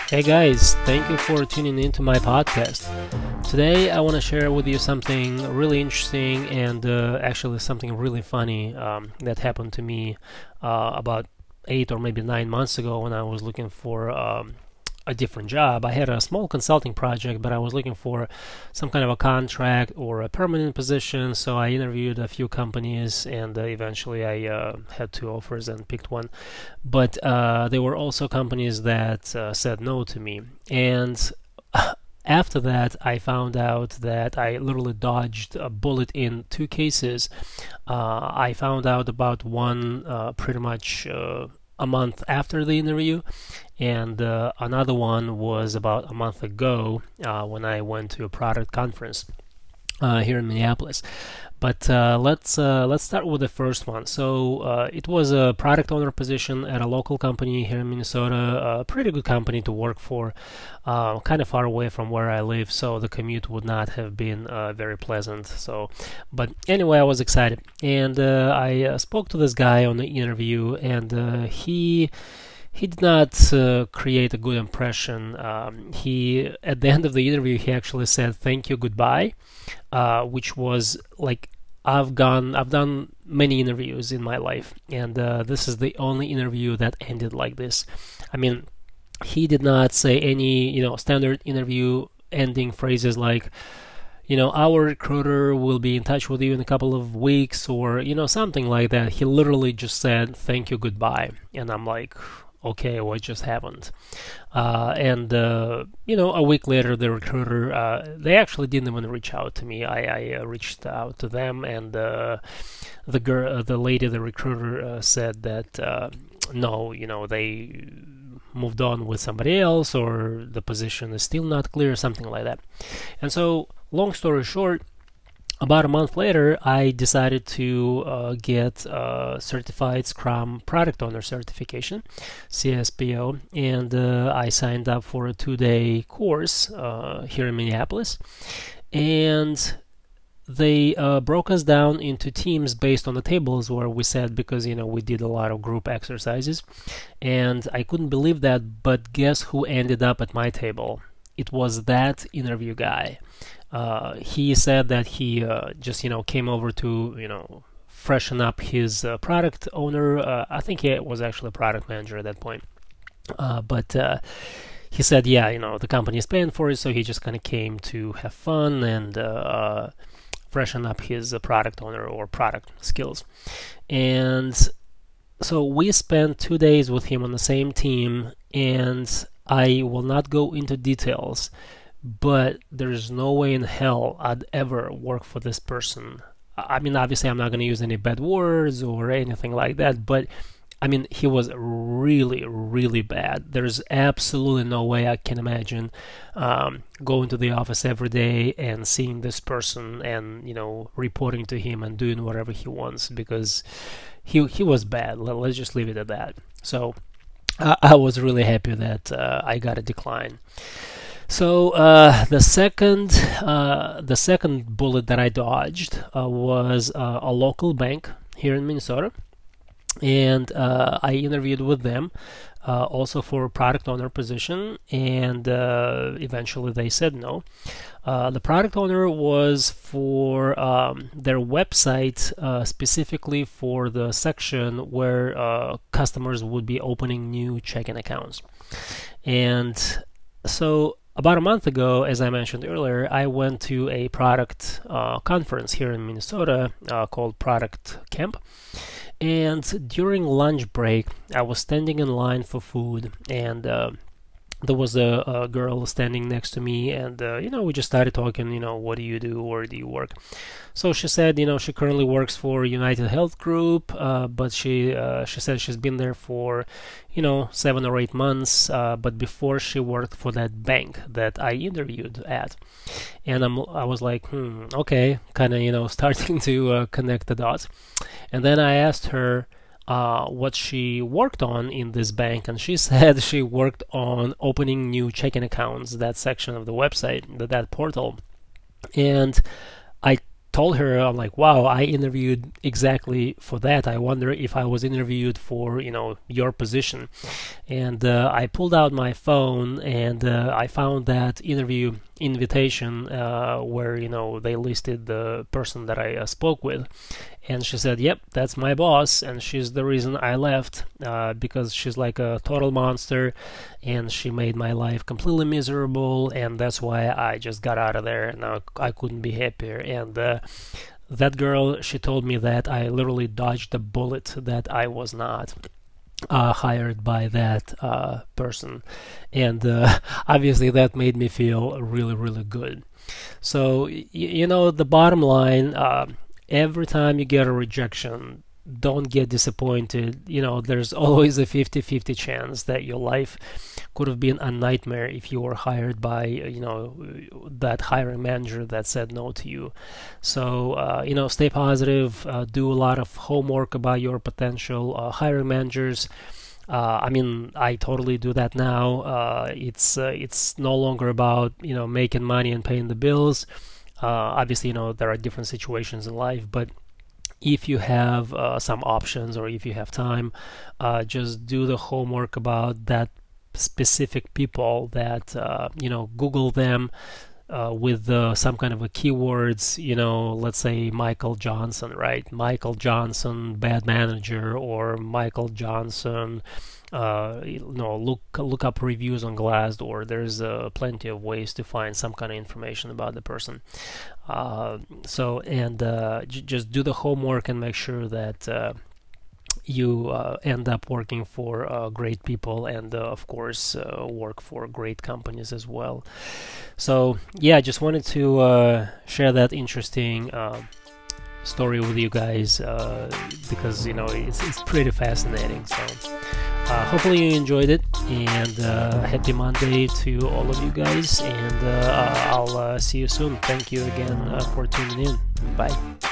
Hey guys, thank you for tuning in to my podcast. Today I want to share with you something really interesting and actually something really funny that happened to me about 8 or maybe 9 months ago when I was looking for a different job. I had a small consulting project, but I was looking for some kind of a contract or a permanent position. So I interviewed a few companies, and eventually I had two offers and picked one. But there were also companies that said no to me. And after that, I found out that I literally dodged a bullet in two cases. I found out about one pretty much a month after the interview, and another one was about a month ago when I went to a product conference here in Minneapolis. But let's start with the first one. So it was a product owner position at a local company here in Minnesota, a pretty good company to work for, kind of far away from where I live, so the commute would not have been very pleasant. But anyway, I was excited, and I spoke to this guy on the interview, and he did not create a good impression. He At the end of the interview, he actually said thank you, goodbye, which was like I've done many interviews in my life, and this is the only interview that ended like this. I mean, he did not say any standard interview ending phrases like, our recruiter will be in touch with you in a couple of weeks, or something like that. He literally just said thank you, goodbye, and I'm like, okay, what just happened? And a week later, the recruiter, they actually didn't even reach out to me. I reached out to them, and the lady, the recruiter, said that no, they moved on with somebody else, or the position is still not clear, something like that. And so, long story short, about a month later, I decided to get Certified Scrum Product Owner certification, CSPO, and I signed up for a 2-day course here in Minneapolis. And they broke us down into teams based on the tables where we sat, because we did a lot of group exercises, and I couldn't believe that. But guess who ended up at my table? It was that interview guy. He said that he just came over to freshen up his product owner. I think he was actually a product manager at that point. But he said, yeah, the company is paying for it, so he just kind of came to have fun and freshen up his product owner or product skills. And so we spent 2 days with him on the same team, and I will not go into details, but there's no way in hell I'd ever work for this person. I mean, obviously, I'm not going to use any bad words or anything like that, but I mean, he was really, really bad. There's absolutely no way I can imagine going to the office every day and seeing this person and, reporting to him and doing whatever he wants, because he was bad. Let's just leave it at that. So I was really happy that I got a decline. So the second bullet that I dodged was a local bank here in Minnesota, and I interviewed with them also for a product owner position, and eventually they said no. The product owner was for their website, specifically for the section where customers would be opening new checking accounts. And so about a month ago, as I mentioned earlier, I went to a product conference here in Minnesota called Product Camp. And during lunch break, I was standing in line for food, and there was a girl standing next to me, and we just started talking. What do you do? Where do you work? So she said, she currently works for United Health Group, but she said she's been there for 7 or 8 months, but before she worked for that bank that I interviewed at. And I was like, okay, kind of starting to connect the dots. And then I asked her what she worked on in this bank, and she said she worked on opening new checking accounts, that section of the website, that portal. And I told her, I'm like, wow, I interviewed exactly for that. I wonder if I was interviewed for, your position. And I pulled out my phone, and I found that interview invitation where, they listed the person that I spoke with. And she said, yep, that's my boss, and she's the reason I left, because she's like a total monster, and she made my life completely miserable, and that's why I just got out of there, and I couldn't be happier. And that girl, she told me that I literally dodged a bullet, that I was not hired by that person. And obviously that made me feel really, really good. So, the bottom line, every time you get a rejection, don't get disappointed. There's always a 50-50 chance that your life could have been a nightmare if you were hired by, that hiring manager that said no to you. So, stay positive, do a lot of homework about your potential hiring managers. I totally do that now. It's no longer about, making money and paying the bills. Obviously, there are different situations in life, but if you have some options, or if you have time, just do the homework about that specific people, that Google them with some kind of a keywords, let's say Michael Johnson, right? Michael Johnson bad manager, or Michael Johnson, look up reviews on Glassdoor. There's plenty of ways to find some kind of information about the person. Just do the homework and make sure that you end up working for great people, and of course work for great companies as well. So yeah, just wanted to share that interesting story with you guys, because it's pretty fascinating. So hopefully you enjoyed it, and happy Monday to all of you guys, and I'll see you soon. Thank you again for tuning in. Bye.